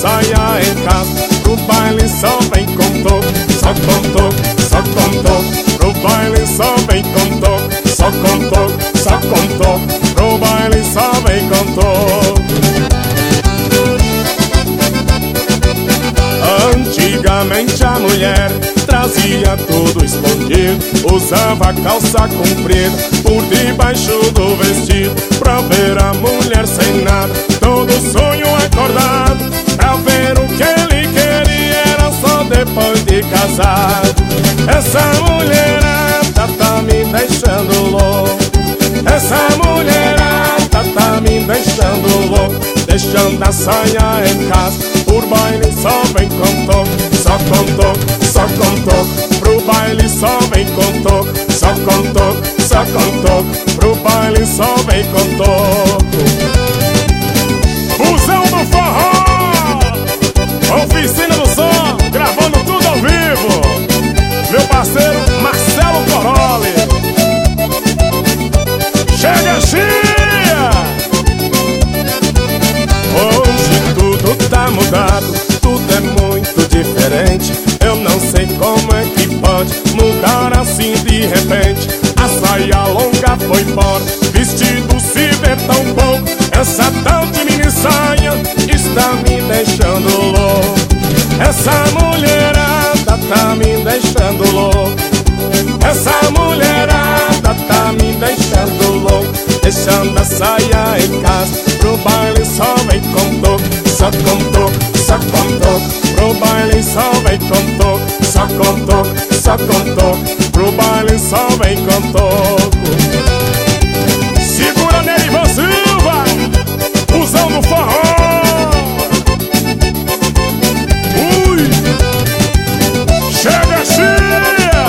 saia em casa. Pro baile só vem com toque, só com toque, só com toque. Pro baile só vem com toque, só com toque, só com toque. Pro baile só vem com toque. Antigamente a mulher trazia tudo escondido, usava calça comprida por debaixo do vestido, pra ver a mulher sem nada, todo sonho acordado, pra ver o que ele queria era só depois de casado. Essa mulherada tá me deixando louco, essa mulherada tá me deixando louco, deixando a saia em casa. Por baile só vem com toque, só com toque, só com toque. Pro baile só vem com toque, só com toque, só com toque. Pro baile só vem com toque. Fusão do Forró, Oficina do Som, gravando tudo ao vivo. Meu parceiro Marcelo Coroli. Chega, chia! Hoje tudo tá mudado, tudo é muito diferente. Eu não sei como é que pode mudar assim de repente. A saia longa foi embora, vestido se vê tão pouco. Essa tal de mini saia está me deixando louco. Essa mulherada tá me deixando louco. Essa mulherada tá me deixando louco, deixando a saia em casa. Pro baile só vem com toque, só com toque, só com toque. Pro baile só vem com toque, só com toque, só com toque. Pro baile só vem com toque. Segura nele, Ivan Silva, Fusão do Forró. Ui, chega, chia!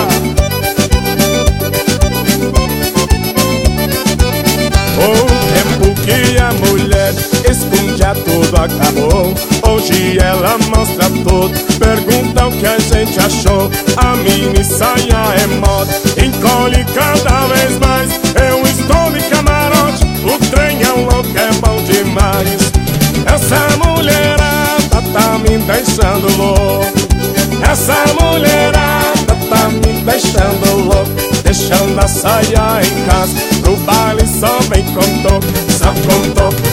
O tempo que a mulher escondia tudo acabou. Hoje ela mostra tudo, pergunta o que a gente achou. A mini saia é moda, encolhe cada vez mais. Eu estou de camarote, o trem é louco, é bom demais. Essa mulherada tá me deixando louco. Essa mulherada tá me deixando louco, deixando a saia em casa. Pro baile só vem com toque, só com toque,